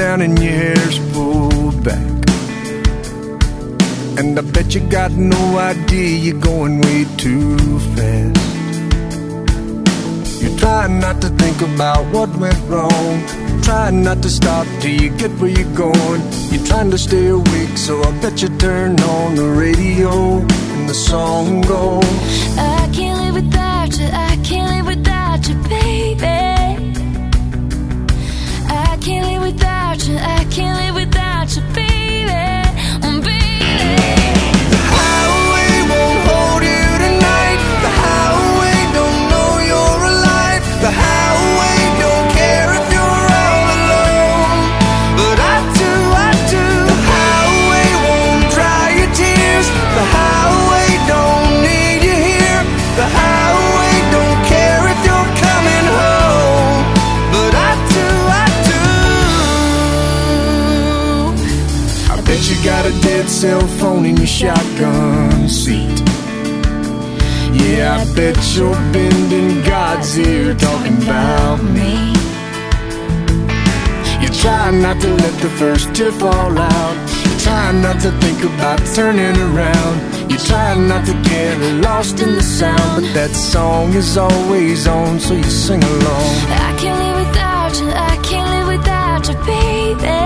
around and your hair's pulled back. And I bet you got no idea you're going way too fast. You're trying not to think about what went wrong, trying not to stop till you get where you're going. You're trying to stay awake, so I bet you turn on the radio and the song goes, I can't live without you, I can't live without you, baby. I can't live without you, I can't live without you, baby. The highway won't hold you tonight. The highway don't know you're alive. The highway don't care if you're all alone. But I do, I do. The highway won't dry your tears. The highway don't need you here. The highway don't care if you're coming home. But I do, I do. I bet you got a dead cell phone in your shotgun seat. Yeah, I bet you're bending God's ear talking about me. You're trying not to let the first tear fall out. You're trying not to think about turning around. You're trying not to get lost in the sound. But that song is always on, so you sing along. I can't live without you, I can't live without you, baby.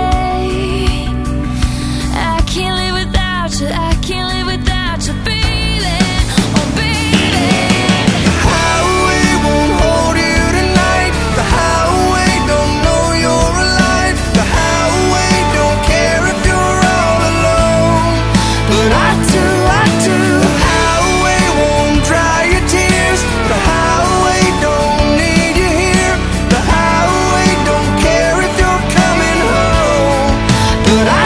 I can't live without you, I can't live without you, baby. Oh, baby. The highway won't hold you tonight. The highway don't know you're alive. The highway don't care if you're all alone. But I do, I do. The highway won't dry your tears. The highway don't need you here. The highway don't care if you're coming home. But I